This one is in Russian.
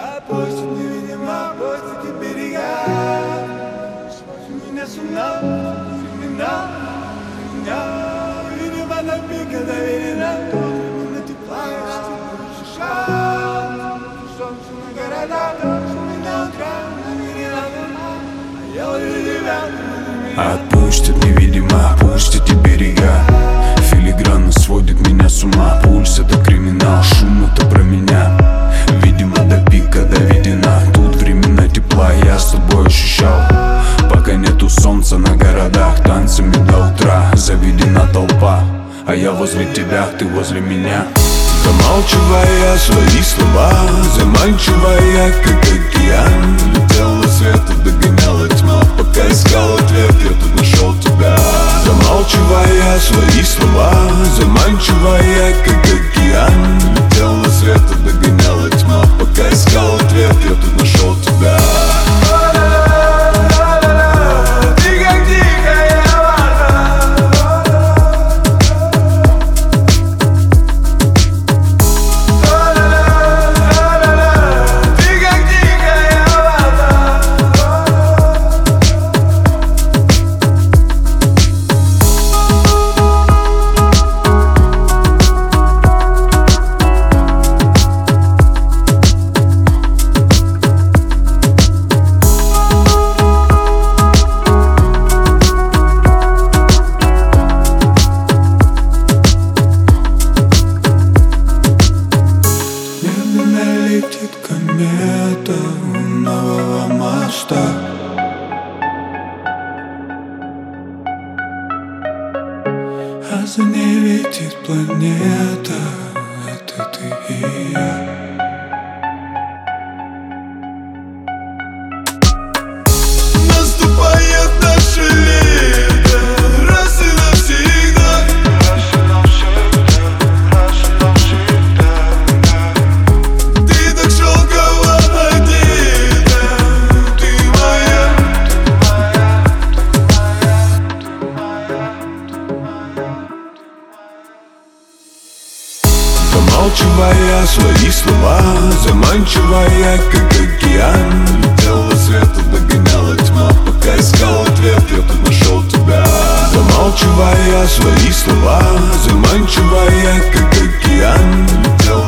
Опустит невидимо, опустит и берега. Свожу меня с ума, времена. Видимо, на пике доверена. Тут именно тепла, я ощущал. Солнце на городах, дождь меня утром, доверена луна. А я ловлю тебя. Отпустит невидимо, опустит и берега. Филигранно сводит меня с ума. Пульс — это криминал, шум — это про меня. Видимо, до пика доведена. Тут времена тепла я с тобой ощущал. Пока нету солнца на городах, танцами до утра заведена толпа. А я возле тебя, ты возле меня. Замалчивая свои слова, заманчивая, как океан. Летела света, догоняла тьма, пока искал ответ, я тут нашел тебя. Замалчивая свои слова, заманчивая, как океан. Летела света, догоняла тьма, пока искал ответ, я тут нашел тебя. Летит комета у нового моста. А за ней летит планета. Это ты и я. Наступает наше лето, раз и навсегда. Замалчивая свои слова, заманчивая, как океан. Летела света, догоняла тьма, пока искал ответ, я тут нашел тебя. Замалчивая свои слова, заманчивая, как океан. Летела